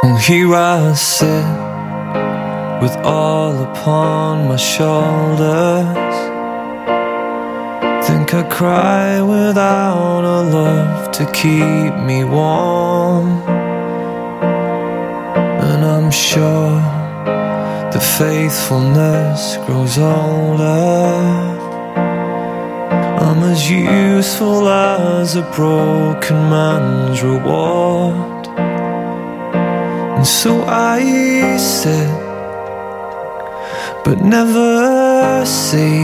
Here I sit with all upon my shoulders. Think I cry without a love to keep me warm. And I'm sure the faithfulness grows older. I'm as useful as a broken man's reward. And so I sit, but never see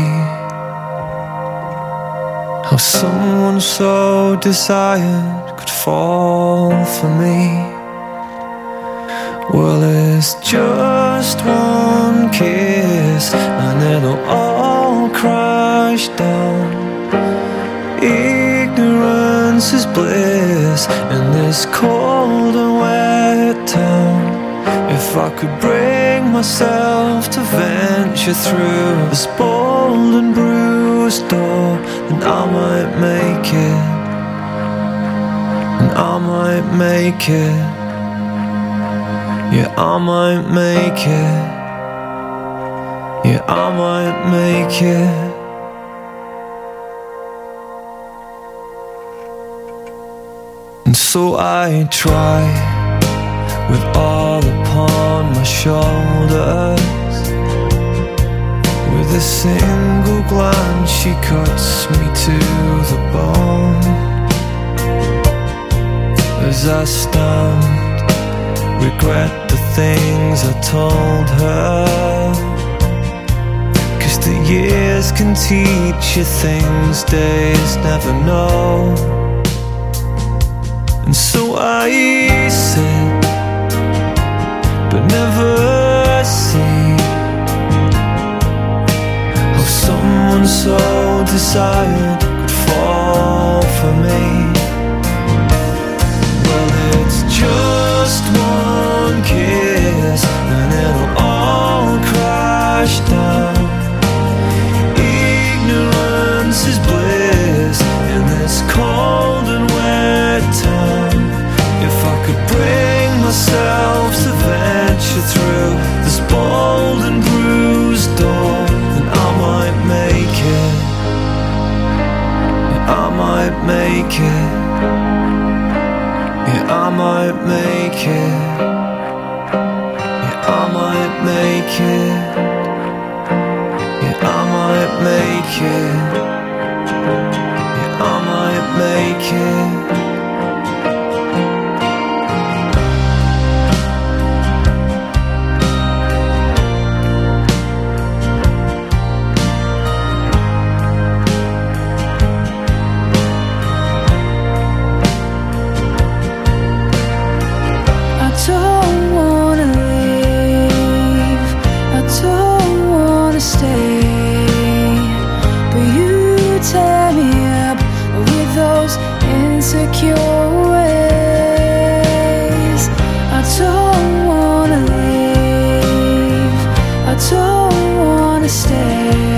how someone so desired could fall for me. Well, it's just one kiss and it'll all crash down. Ignorance is bliss in this cold and wet town. If I could bring myself to venture through this bold and bruised door, then I might make it, and I might make it. Yeah, I might make it. Yeah, I might make it. And so I try with all upon my shoulders. With a single glance she cuts me to the bone. As I stand, regret the things I told her. 'Cause the years can teach you things days never know. And so I sit, but never see how someone so desired could fall for me. Well, it's just one kiss and it'll all crash down. Ignorance is bliss in this cold and wet town. If I could bring myself to venture through this bold and bruised door, then I might make it. Yeah, I might make it. Yeah, I might make it. Yeah, I might make it. Yeah, I might make it. Yeah, I might make it. Insecure ways. I don't wanna leave, I don't wanna stay.